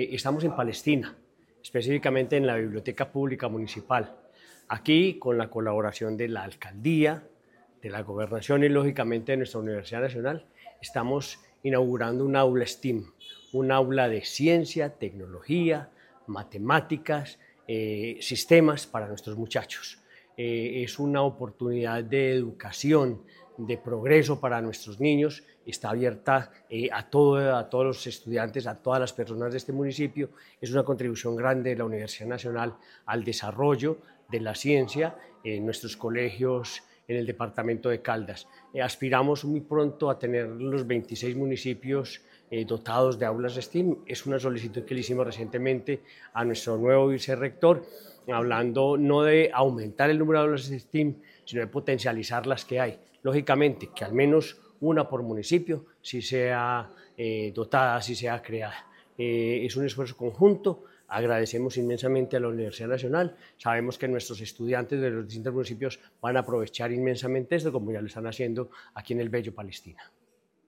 Estamos en Palestina, específicamente en la Biblioteca Pública Municipal. Aquí, con la colaboración de la Alcaldía, de la Gobernación y, lógicamente, de nuestra Universidad Nacional, estamos inaugurando un aula STEAM, un aula de ciencia, tecnología, matemáticas, sistemas para nuestros muchachos. Es una oportunidad de educación, de progreso para nuestros niños, está abierta a todos los estudiantes, a todas las personas de este municipio. Es una contribución grande de la Universidad Nacional al desarrollo de la ciencia en nuestros colegios en el departamento de Caldas. Aspiramos muy pronto a tener los 26 municipios dotados de aulas de STEAM. Es una solicitud que le hicimos recientemente a nuestro nuevo vicerrector, hablando no de aumentar el número de aulas de STEAM, sino de potencializar las que hay. Lógicamente, que al menos una por municipio sí sea dotada, sí sea creada. Es un esfuerzo conjunto. Agradecemos inmensamente a la Universidad Nacional. Sabemos que nuestros estudiantes de los distintos municipios van a aprovechar inmensamente esto, como ya lo están haciendo aquí en el bello Palestina.